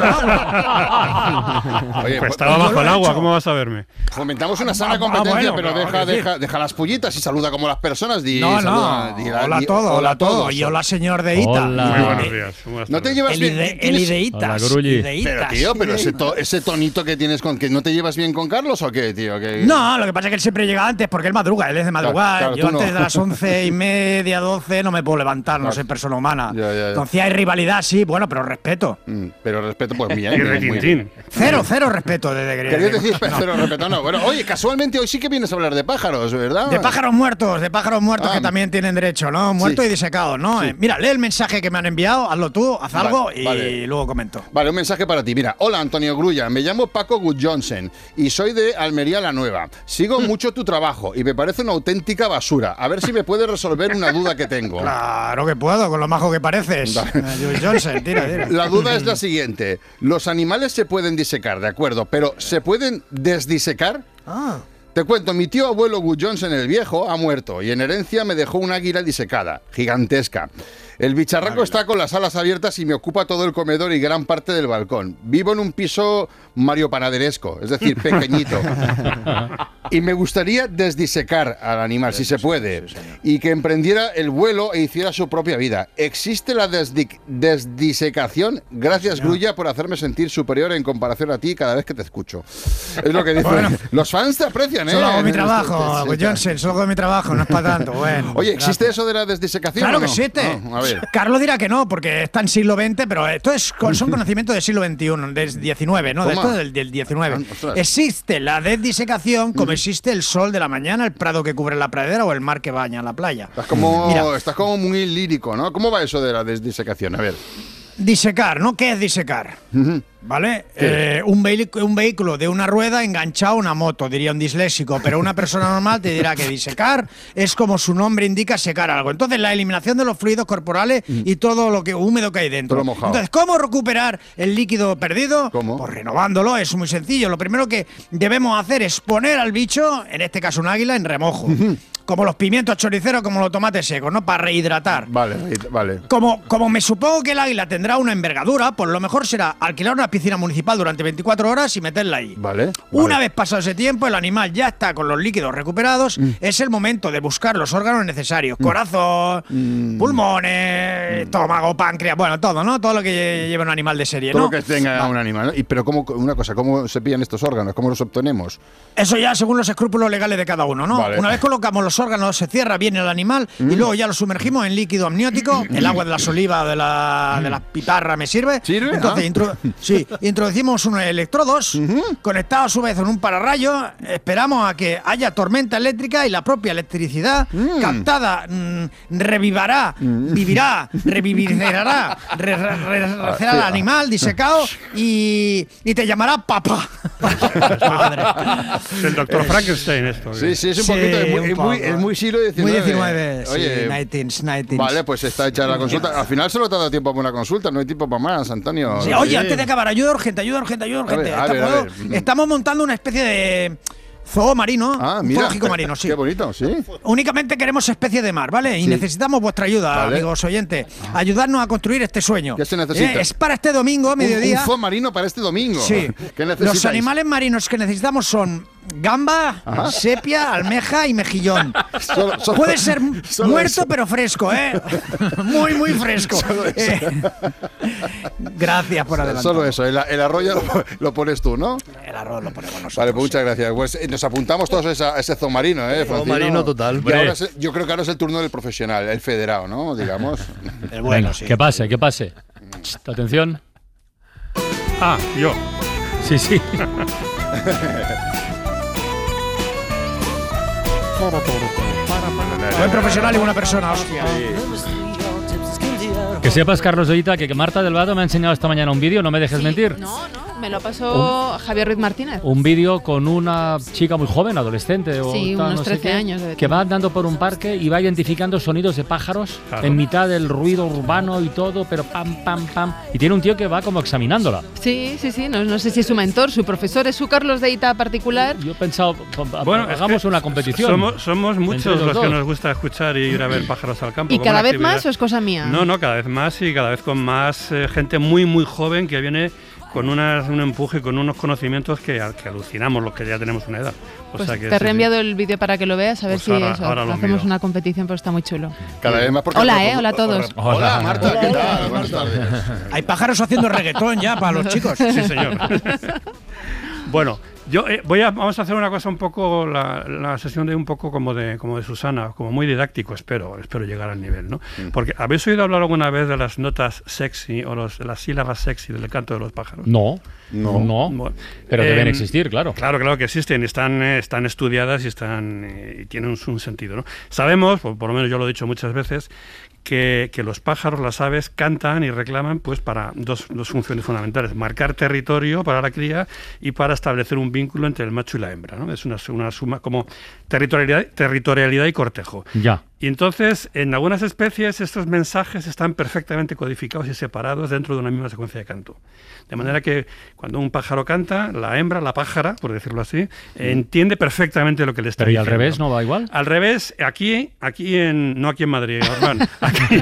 ya. Oye, pues estaba bajo el agua, ¿cómo vas a verme? Fomentamos una sana competencia, ah, bueno, pero deja, deja, deja las pullitas y saluda como las personas. Di, no, saluda, no. Di, hola di, todo, hola todo. Y hola, señor de Ita. Hola. Muy buenos días. No te llevas el bien. Ide, el Ideitas. Pero, tío, pero ese, to, ese tonito que tienes con que no te llevas bien con Carlos o qué, tío. ¿Qué? No, lo que pasa es que él siempre llega antes porque él madruga, él es de madrugar. Claro, claro, yo antes no. de las once y media, doce no me puedo levantar, no claro. soy persona humana. Ya, ya, ya. Entonces hay rivalidad, sí, bueno, pero respeto. Mm, pero respeto, pues bien. Y retintín. Cero, cero respeto desde que. Quería decir, no. cero respeto, no. Bueno, oye, casualmente hoy sí que vienes a hablar de pájaros, ¿verdad? De pájaros muertos, de pájaros muertos ah. que también tienen derecho, ¿no? Muertos sí. y disecados, ¿no? Sí. Eh, mira, lee el mensaje que me han enviado, hazlo tú, haz vale, algo y vale. luego comento. Vale, un mensaje para ti. Mira, hola Antonio Grulla, me llamo Paco Good Johnson y soy de Almería la Nueva. Sigo mucho tu trabajo y me parece una auténtica basura. A ver si me puedes resolver una duda que tengo. Claro que puedo, con lo majo que pareces. Good Johnson, tira, tira. La duda es la siguiente. Los animales se pueden disecar, de acuerdo, pero ¿se pueden desdisecar? Ah. Te cuento, mi tío abuelo Good Johnson el viejo ha muerto y en herencia me dejó una águila disecada, gigantesca. El bicharraco águila. Está con las alas abiertas y me ocupa todo el comedor y gran parte del balcón. Vivo en un piso Mario Panaderesco, es decir, pequeñito. Y me gustaría desdisecar al animal, si se puede, y que emprendiera el vuelo e hiciera su propia vida. ¿Existe la desdi desdisecación? Gracias, Grulla, por hacerme sentir superior en comparación a ti cada vez que te escucho. Es lo que dice. Bueno, los fans te aprecian, ¿eh? Solo hago mi trabajo, Good Johnson, solo hago mi trabajo, no es para tanto. Bueno, oye, ¿existe gracias. eso de la desdisecación? Claro ¿o no? que existe. No, a ver. Carlos dirá que no, porque está en siglo veinte, pero esto es, son conocimientos del siglo veintiuno, del diecinueve, ¿no? De esto del, del diecinueve. Ah, existe la desdisecación como existe el sol de la mañana, el prado que cubre la pradera o el mar que baña la playa. Estás como, Mira, estás como muy lírico, ¿no? ¿Cómo va eso de la desdisecación? A ver. Disecar, ¿no? ¿Qué es disecar? Uh-huh. ¿Vale? Eh, un, un vehículo de una rueda enganchado a una moto, diría un disléxico, pero una persona normal te dirá que disecar es como su nombre indica, secar algo. Entonces, la eliminación de los fluidos corporales mm. y todo lo que húmedo que hay dentro. Entonces, ¿cómo recuperar el líquido perdido? ¿Cómo? Pues renovándolo, es muy sencillo. Lo primero que debemos hacer es poner al bicho, en este caso un águila, en remojo. Mm-hmm. como los pimientos choriceros, como los tomates secos, ¿no? Para rehidratar. Vale, vale. Como, como me supongo que el águila tendrá una envergadura, pues lo mejor será alquilar una piscina municipal durante veinticuatro horas y meterla ahí. Vale. Una vale. vez pasado ese tiempo, el animal ya está con los líquidos recuperados, mm. es el momento de buscar los órganos necesarios. Mm. Corazón, mm. pulmones, mm. estómago, páncreas, bueno, todo, ¿no? Todo lo que lleva un animal de serie, todo ¿no? Todo lo que tenga vale. un animal, ¿no? Y, pero cómo, una cosa, ¿cómo se pillan estos órganos? ¿Cómo los obtenemos? Eso ya según los escrúpulos legales de cada uno, ¿no? Vale. Una vez colocamos los órganos, se cierra bien el animal mm. y luego ya lo sumergimos en líquido amniótico, el agua de las olivas o de la, de la piparra me sirve. ¿Sirve? Entonces, ah. intro sí, introducimos unos electrodos uh-huh. conectados a su vez en un pararrayo, esperamos a que haya tormenta eléctrica y la propia electricidad mm. captada mmm, revivará, mm. vivirá, revivirá, re, re, re, re, al animal disecado y, y te llamará papá. Es el doctor Frankenstein esto. Sí, sí, es un sí, poquito, es muy, un poco. Es muy, es muy siglo diecinueve. Muy diecinueve, Oye, sí, nineteens, nineteens. Vale, pues está hecha la consulta. Al final solo te ha dado tiempo para una consulta, no hay tiempo para más, Antonio. Sí, oye, antes de acabar, ayuda urgente, ayuda urgente, ayuda urgente. A ver, a ver, a ver. Estamos montando una especie de zoo marino, ah, mira, zoológico marino, sí. Qué bonito, sí. Únicamente queremos especies de mar, ¿vale? Y sí. necesitamos vuestra ayuda, vale. amigos oyentes. Ayudarnos a construir este sueño. ¿Qué se necesita? Eh, es para este domingo, mediodía. Un, un zoo marino para este domingo. Sí. ¿Qué necesitáis? Los animales marinos que necesitamos son gamba, Ajá. sepia, almeja y mejillón. Solo, solo, Puede ser muerto eso. pero fresco, ¿eh? Muy, muy fresco. Eh. Gracias por adelantar. Solo eso, el, el arroyo lo, lo pones tú, ¿no? El arroz lo ponemos nosotros. Vale, pues muchas gracias. Pues nos apuntamos todos a, esa, a ese zoo marino, ¿eh? Zoo marino total. Y ahora es, yo creo que ahora es el turno del profesional, el federado, ¿no? Digamos. El bueno, Venga, sí. Que pase, que pase. Atención. Ah, yo. Sí, sí. Buen profesional y buena persona, hostia. Que sepas, Carlos Ollita, que Marta del Vado me ha enseñado esta mañana un vídeo, no me dejes sí, mentir. No, no, me lo pasó un, Javier Ruiz Martínez. Un vídeo con una chica muy joven, adolescente. O sí, tal, unos no trece sé qué, años. Debe que va andando por un parque y va identificando sonidos de pájaros claro. en mitad del ruido urbano y todo, pero pam, pam, pam. Y tiene un tío que va como examinándola. Sí, sí, sí. No, no sé si es su mentor, su profesor, es su Carlos Deita particular. Yo he pensado, bueno, hagamos es que una competición. Somos, somos muchos los, los que nos gusta escuchar y ir a ver pájaros al campo. ¿Y cada vez más o es cosa mía? No, no, cada vez más y cada vez con más eh, gente muy, muy joven que viene con una, un empuje, con unos conocimientos que, que alucinamos los que ya tenemos una edad. O pues sea que te he sí, reenviado sí. el vídeo para que lo veas, a ver pues si ahora, eso, ahora hacemos miro. una competición, pero está muy chulo. Cada vez más porque hola, eh, hola a todos. Hola, hola Marta, hola, ¿qué tal? Buenas tardes. Hay pájaros haciendo reggaetón ya para los chicos. Sí, señor. Bueno, yo eh, voy a vamos a hacer una cosa un poco la, la sesión de un poco como de como de Susana, como muy didáctico, espero, espero llegar al nivel, ¿no? Mm. Porque habéis oído hablar alguna vez de las notas sexy o los, las sílabas sexy del canto de los pájaros. No. No, no. Bueno, pero eh, deben existir, claro. Claro, claro que existen, están eh, están estudiadas y están eh, y tienen un, un sentido, ¿no? Sabemos, por, por lo menos yo lo he dicho muchas veces, que, que los pájaros, las aves, cantan y reclaman pues para dos, dos funciones fundamentales: marcar territorio para la cría y para establecer un vínculo entre el macho y la hembra, ¿no? Es una, una suma como territorialidad, territorialidad y cortejo. Ya. Y entonces, en algunas especies, estos mensajes están perfectamente codificados y separados dentro de una misma secuencia de canto. De manera que cuando un pájaro canta, la hembra, la pájara, por decirlo así, entiende perfectamente lo que le está Pero diciendo. ¿y al revés no va igual? Al revés, aquí, aquí en, no aquí en Madrid, Orlán, aquí,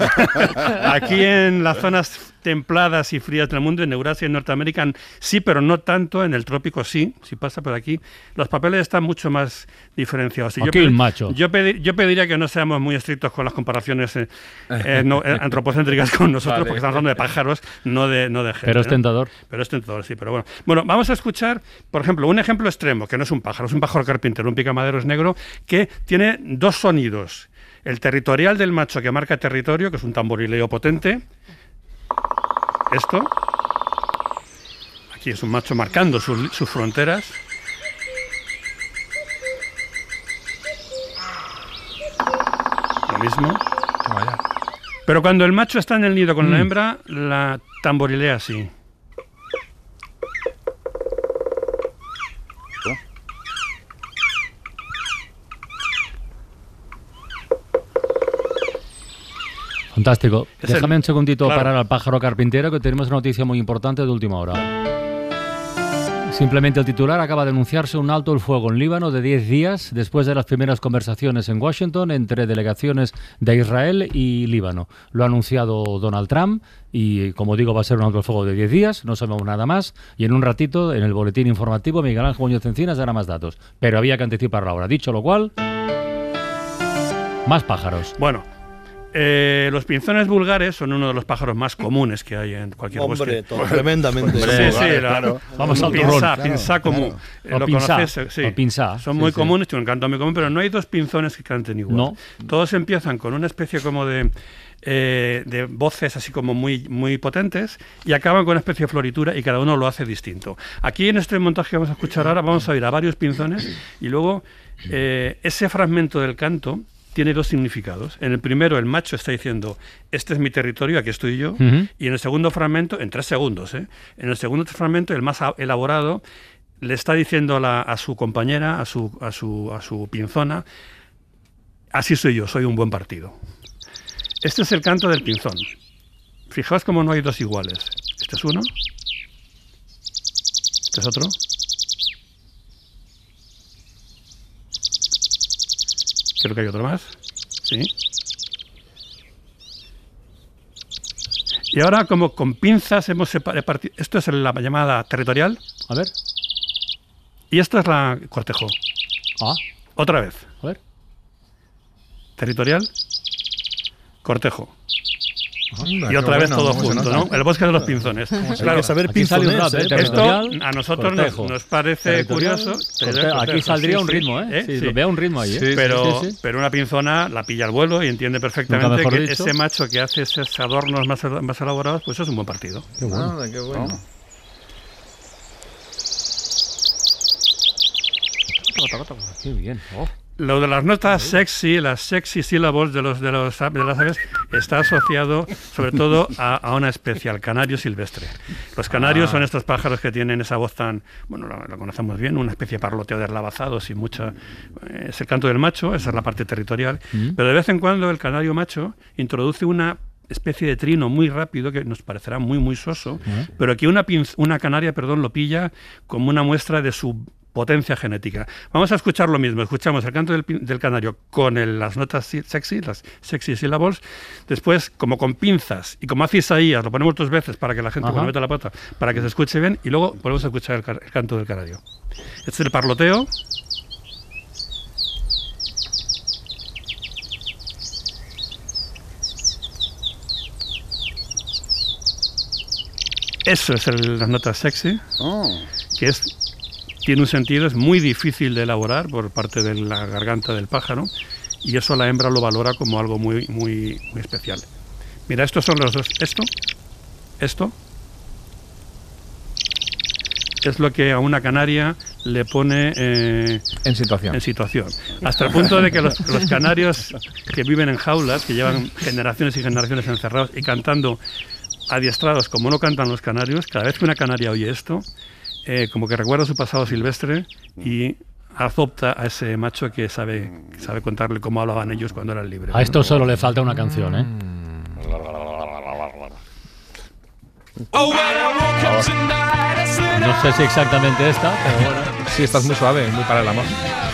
aquí en las zonas templadas y frías del mundo, en Eurasia y en Norteamérica sí, pero no tanto, en el trópico sí, sí pasa, pero aquí los papeles están mucho más diferenciados. Y aquí yo el macho. Yo, pedir, yo pediría que no seamos muy estrictos con las comparaciones eh, eh, no, eh, antropocéntricas con nosotros, vale. Porque estamos hablando de pájaros, no de, no de gente. Pero es tentador. ¿no? Pero es tentador, sí, pero bueno. Bueno, vamos a escuchar, por ejemplo, un ejemplo extremo, que no es un pájaro, es un pájaro carpintero, un picamaderos negro, que tiene dos sonidos. El territorial del macho, que marca territorio, que es un tamborileo potente. Esto. Aquí es un macho marcando sus, sus fronteras. Lo mismo. Vaya. Pero cuando el macho está en el nido con mm. la hembra, la tamborilea así. Fantástico. Es Déjame el, un segundito claro. parar al pájaro carpintero, que tenemos una noticia muy importante de última hora. Simplemente el titular: acaba de anunciarse un alto el fuego en Líbano de diez días después de las primeras conversaciones en Washington entre delegaciones de Israel y Líbano. Lo ha anunciado Donald Trump y, como digo, va a ser un alto el fuego de diez días, no sabemos nada más, y en un ratito, en el boletín informativo, Miguel Ángel Muñoz Encinas dará más datos. Pero había que anticiparlo ahora. Dicho lo cual, más pájaros. Bueno. Eh, los pinzones vulgares son uno de los pájaros más comunes que hay en cualquier Hombre, bosque. Todo, tremendamente. Sí, vulgares, sí, la, claro. Vamos al pinzá, turrón. pinzá común. Claro. Eh, ¿Lo pinzá, conoces? Sí. pinzá, Son sí, muy sí. comunes, tienen un canto muy común, pero no hay dos pinzones que canten igual. No. Todos empiezan con una especie como de, eh, de voces así como muy, muy potentes y acaban con una especie de floritura y cada uno lo hace distinto. Aquí en este montaje que vamos a escuchar ahora vamos a oír a varios pinzones y luego eh, ese fragmento del canto tiene dos significados. En el primero, el macho está diciendo, este es mi territorio, aquí estoy yo. Uh-huh. Y en el segundo fragmento, en tres segundos, ¿eh? en el segundo fragmento, el más elaborado, le está diciendo a, la, a su compañera, a su, a, su, a su pinzona, así soy yo, soy un buen partido. Este es el canto del pinzón. Fijaos cómo no hay dos iguales. Este es uno. Este es otro. Creo que hay otro más. Sí. Y ahora, como con pinzas, hemos separado. Esto es la llamada territorial. A ver. Y esto es la cortejo. Ah. Otra vez. A ver. Territorial. Cortejo. Anda, y otra vez bueno, todo junto, ¿no? El bosque de los pinzones. Claro, hay que saber pinzones, ¿eh? Esto a nosotros nos, nos parece curioso. Cortejo. Aquí saldría sí, un ritmo, ¿eh? ¿eh? Sí, sí. Vea un ritmo ahí, ¿eh? Sí, pero, sí, sí. pero una pinzona la pilla al vuelo y entiende perfectamente que dicho. ese macho que hace esos adornos más, más elaborados, pues eso es un buen partido. Qué bueno. Ah, qué bueno. ¿No? Qué bien. Oh. Lo de las notas sexy, las sexy sílabos de los de los de las aves está asociado sobre todo a, a una especie, al canario silvestre. Los canarios ah. son estos pájaros que tienen esa voz tan, bueno, lo, lo conocemos bien, una especie de parloteo deslavazado sin mucha. Eh, es el canto del macho, esa es la parte territorial, mm. pero de vez en cuando el canario macho introduce una especie de trino muy rápido que nos parecerá muy muy soso, ¿Eh? pero aquí una pinz, una canaria, perdón, lo pilla como una muestra de su potencia genética. Vamos a escuchar lo mismo. Escuchamos el canto del, del canario con el, las notas sexy, las sexy syllables. Después, como con pinzas y como hace Isaías, lo ponemos dos veces para que la gente, Ajá. cuando meta la pata, para que se escuche bien, y luego volvemos a escuchar el, el canto del canario. Este es el parloteo. Eso es el, las notas sexy, oh. que es tiene un sentido, es muy difícil de elaborar por parte de la garganta del pájaro y eso la hembra lo valora como algo muy, muy, muy especial. Mira, estos son los dos. Esto, esto es lo que a una canaria le pone eh, en situación. En situación. Hasta el punto de que los, los canarios que viven en jaulas, que llevan generaciones y generaciones encerrados y cantando adiestrados como no cantan los canarios, cada vez que una canaria oye esto, Eh, como que recuerda su pasado silvestre y adopta a ese macho que sabe, que sabe contarle cómo hablaban ellos cuando eran libres. A esto solo le falta una canción, ¿eh? No sé si exactamente esta, pero bueno. Sí, esta es muy suave, muy para el amor.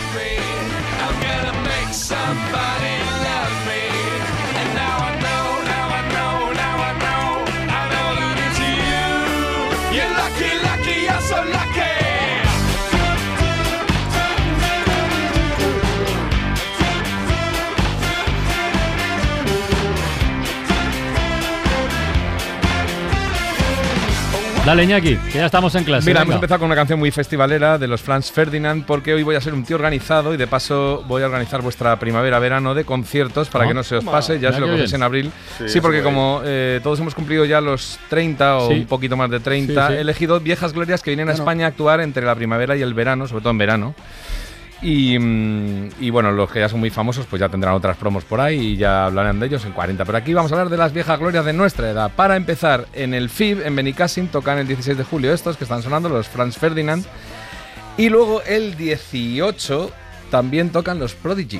Dale, Iñaki, que ya estamos en clase. Mira, venga. hemos empezado con una canción muy festivalera de los Franz Ferdinand, porque hoy voy a ser un tío organizado y de paso voy a organizar vuestra primavera-verano de conciertos para ah, que no se os pase, ya se lo cogéis en abril. Sí, sí porque como eh, todos hemos cumplido ya los treinta o sí. un poquito más de treinta, sí, sí. he elegido viejas glorias que vienen a España a actuar entre la primavera y el verano, sobre todo en verano. Y, y bueno, los que ya son muy famosos pues ya tendrán otras promos por ahí y ya hablarán de ellos en cuarenta. Pero aquí vamos a hablar de las viejas glorias de nuestra edad. Para empezar, en el F I B, en Benicàssim, tocan el dieciséis de julio estos que están sonando, los Franz Ferdinand. Y luego el dieciocho también tocan los Prodigy.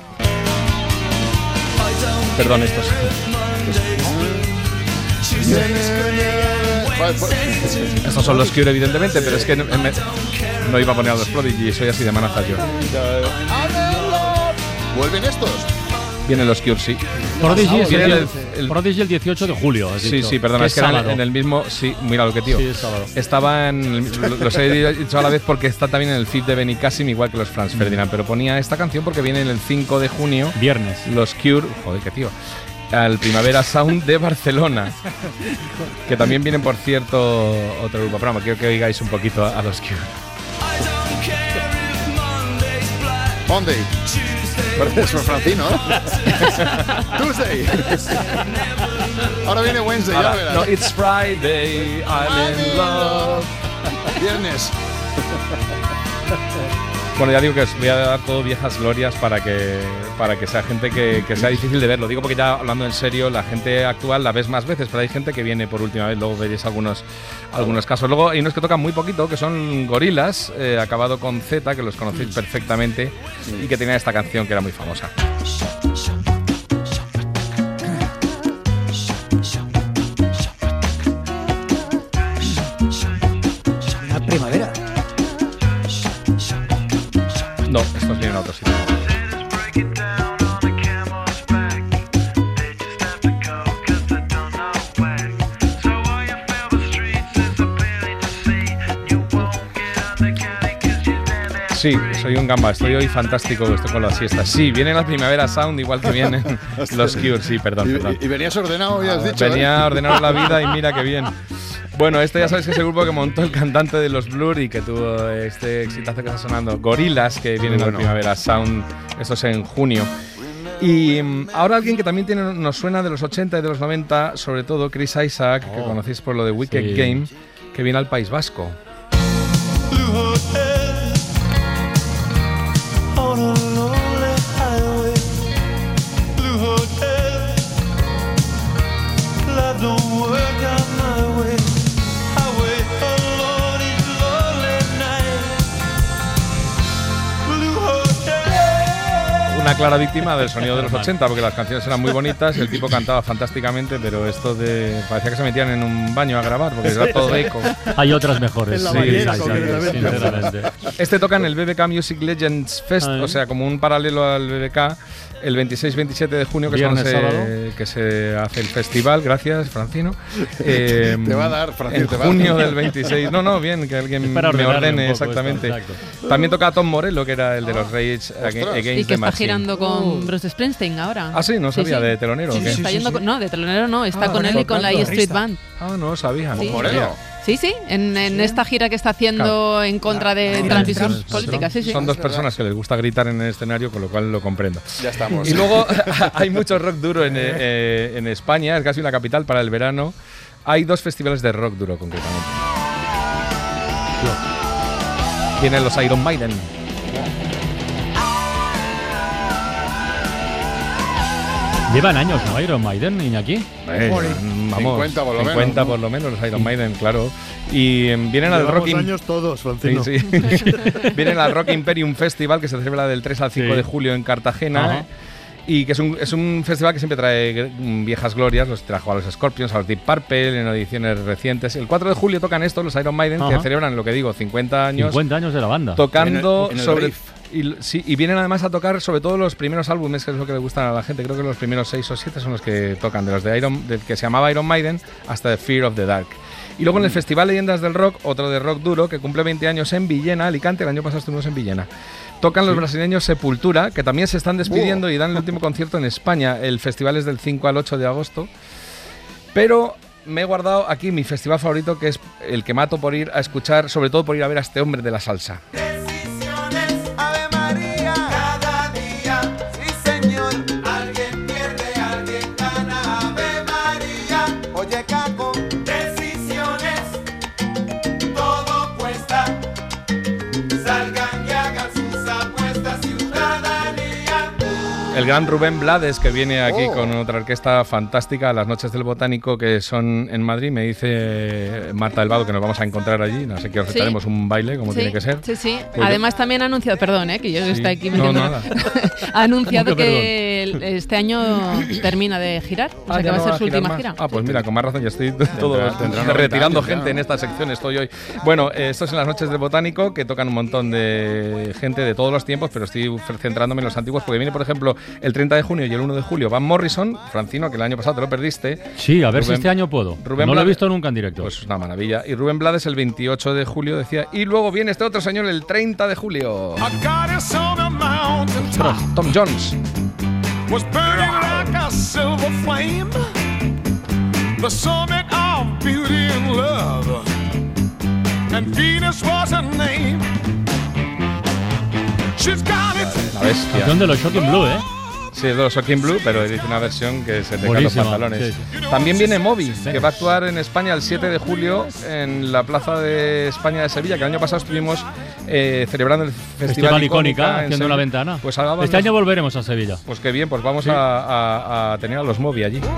Perdón, estos. Estos son los Cure, evidentemente, pero es que no, me, no iba a poner a los Prodigy, soy así de manazas yo. ¿Vuelven estos? Vienen los Cure, sí. Prodigy, ah, el, el, el Prodigy el dieciocho de julio. Sí, dicho. sí, perdona, es que era en el mismo. Sí, mira lo que tío. Sí, es sábado. Estaba en. El, los he dicho a la vez porque está también en el feed de Benicassim, igual que los Franz Ferdinand. Pero ponía esta canción porque viene en el cinco de junio. Viernes. Los Cure. Joder, qué tío. Al Primavera Sound de Barcelona. Que también vienen, por cierto, otro grupo. Pero vamos, quiero que oigáis un poquito a, a los Cure. Monday. Es por Francino, ¿no? Tuesday. Ahora viene Wednesday, Ahora, ya verás. No, it's Friday, I'm in love. Viernes. Bueno, ya digo que os voy a dar todo viejas glorias para que para que sea gente que, que sea difícil de ver. Lo digo porque ya hablando en serio, la gente actual la ves más veces, pero hay gente que viene por última vez, luego veréis algunos, algunos casos. Luego hay unos que tocan muy poquito, que son Gorillaz, eh, acabado con Z, que los conocéis perfectamente, y que tenían esta canción que era muy famosa. La primavera. No, estos vienen a otro sitio. Sí, soy un gamba, estoy hoy fantástico, estoy con las siestas. Sí, viene la Primavera Sound igual que vienen los Cure, sí, perdón, Y, perdón. y, y venías ordenado, ya has dicho. Venía ¿eh? a ordenar la vida y mira qué bien. Bueno, este ya sabes que es el grupo que montó el cantante de los Blur y que tuvo este exitazo que está sonando, Gorillaz, que vienen Bueno. al Primavera Sound, esto es en junio. Y um, ahora alguien que también tiene, nos suena de los ochenta y de los noventa, sobre todo Chris Isaac, que Oh. conocéis por lo de Wicked Sí. Game, que viene al País Vasco. On a lonely highway, blue hotel. Life don't work out my way. Highway alone is lonely night. Blue hotel. Una clara víctima del sonido de los ochenta, porque las canciones eran muy bonitas, el tipo cantaba fantásticamente, pero esto de parecía que se metían en un baño a grabar, porque era todo eco. Hay otras mejores. En la Sí, bañera, sí, sí, concretamente. sinceramente. Este toca en el B B K Music Legends Fest, Ah, ¿eh? o sea, como un paralelo al B B K, el veintiséis veintisiete de junio, que, es cuando Viernes, sábado. se, que se hace el festival. Gracias, Francino. Eh, Te va a dar, Francino, En te va a dar. junio del veintiséis. No, no, bien, que alguien Es para me ordenarle ordene un poco exactamente. esto, exacto. También toca Tom Morello, que era el de los Rage Aga- Ostras. Against Y que the está Machine. girando con Bruce Springsteen ahora. Ah, sí, no sabía, ¿de telonero Sí, o qué? sí, está yendo con- no, de telonero no, está Ah, con él y con la E tocando. Street Band. Ah, no sabía. Sí. No Morello. sabía. Sí, sí, en, en esta gira que está haciendo Claro. en contra de Son- transición son- política, sí, sí. Son dos personas que les gusta gritar en el escenario, con lo cual lo comprendo. Ya estamos. Y luego hay mucho rock duro en, eh, en España, es casi una capital para el verano. Hay dos festivales de rock duro, concretamente. Vienen los Iron Maiden. Llevan años, ¿no? Iron Maiden, Iñaki. Eh, Joder. vamos, cincuenta por lo menos, cincuenta ¿no? por lo menos los Iron Maiden, claro. Y eh, vienen al Llevamos Rock Im- años todos, Sí, Francino. sí. Vienen al Rock Imperium Festival, que se celebra del tres al cinco Sí. de julio en Cartagena. Ajá. eh, Y que es un, es un festival que siempre trae mm, viejas glorias. Los trajo a los Scorpions, a los Deep Purple en ediciones recientes. El cuatro de julio tocan estos, los Iron Maiden, que Ajá. celebran, lo que digo, cincuenta años. cincuenta años de la banda. Tocando En el- en el sobre. riff. Y, sí, y vienen además a tocar sobre todo los primeros álbumes, que es lo que le gustan a la gente. Creo que los primeros seis o siete son los que tocan, de los de Iron, del que se llamaba Iron Maiden hasta The Fear of the Dark. Y luego en el Festival Leyendas del Rock, otro de rock duro, que cumple veinte años en Villena, Alicante. El año pasado estuvimos en Villena. Tocan los brasileños Sepultura, que también se están despidiendo y dan el último concierto en España. El festival es del cinco al ocho de agosto. Pero me he guardado aquí mi festival favorito, que es el que mato por ir a escuchar, sobre todo por ir a ver a este hombre de la salsa. Ave María, cada día, sí señor, alguien pierde, alguien gana. Ave María, oye Caco, decisiones, todo cuesta. Salgan y hagan sus apuestas, ciudadanía. El gran Rubén Blades, que viene aquí Oh. con otra orquesta fantástica, las Noches del Botánico, que son en Madrid. Me dice Marta Delvado que nos vamos a encontrar allí. No sé, que Sí. haremos un baile, como Sí, tiene que ser. Sí, sí. Pues Además también ha anunciado, perdón, eh, que yo Sí. estoy aquí No, metiendo. nada. Ha anunciado ¿Cómo que que el- este año termina de girar, o sea Ah, que ya va a no ser va su a girar última más. gira. Ah, pues mira, con más razón, ya estoy todo Tendrá- tendrá noventa retirando años, gente ya. en esta sección, estoy hoy. Bueno, eh, esto es en las noches del Botánico, que tocan un montón de gente de todos los tiempos, pero estoy centrándome en los antiguos, porque viene, por ejemplo, el treinta de junio y el uno de julio Van Morrison, Francino, que el año pasado te lo perdiste. Sí, a ver si Rubén- este año puedo. Rubén no lo he Blades- visto nunca en directo. Pues es una maravilla. Y Rubén Blades el veintiocho de julio decía, y luego viene este otro señor el treinta de julio. Ostras, Tom Jones. Was burning like a silver flame, the summit of beauty and love, and Venus was her name. She's got it. La bestia. Canción de los Shocking Blue, ¿eh? Sí, es de los Shocking Blue, pero dice una versión que se te caen los Buenísima, pantalones. sí, También viene Moby, que va a actuar en España el siete de julio en la Plaza de España de Sevilla, que el año pasado estuvimos eh, celebrando el Festival, Festival Icónica, en haciendo Sevilla. una ventana. Pues ahora este vamos- año volveremos a Sevilla. Pues qué bien, pues vamos Sí. a, a- a tener a los Moby allí.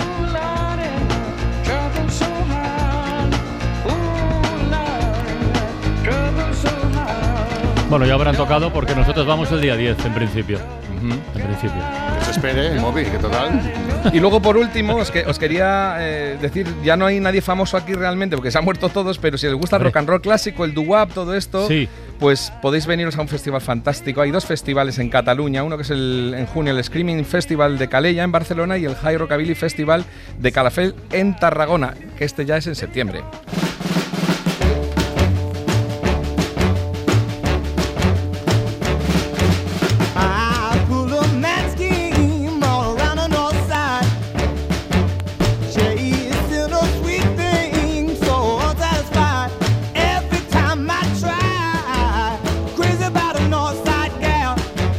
Bueno, ya habrán tocado porque nosotros vamos el día diez, en principio. En principio. Que se espere, Moby, que total. Y luego, por último, os, que, os quería eh, decir, ya no hay nadie famoso aquí realmente, porque se han muerto todos, pero si les gusta el rock and roll clásico, el doo-wop, todo esto, Sí. pues podéis veniros a un festival fantástico. Hay dos festivales en Cataluña, uno que es el, en junio el Screaming Festival de Calella en Barcelona y el High Rockabilly Festival de Calafell en Tarragona, que este ya es en septiembre. I pull a mad scheme all around the north side. Chasing a sweet thing, so unsatisfied. Every time I try, crazy about a north side gal.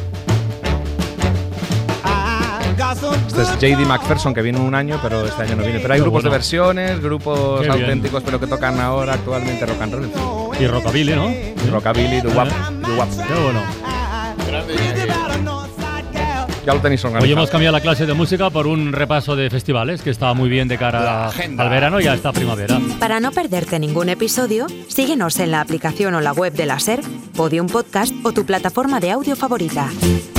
I got some Este es J D McPherson, que viene un año, pero este año no viene. Pero hay Qué grupos bueno. de versiones, grupos Qué bien. auténticos, pero que tocan ahora actualmente rock and roll. en fin. Y rockabilly, ¿no? Rockabilly, doo-wop, doo-wop. Qué bueno. Ya lo tenéis Hoy organizado. hemos cambiado la clase de música por un repaso de festivales que estaba muy bien de cara al verano y a esta primavera. Para no perderte ningún episodio, síguenos en la aplicación o la web de la SER, Podium Podcast o tu plataforma de audio favorita.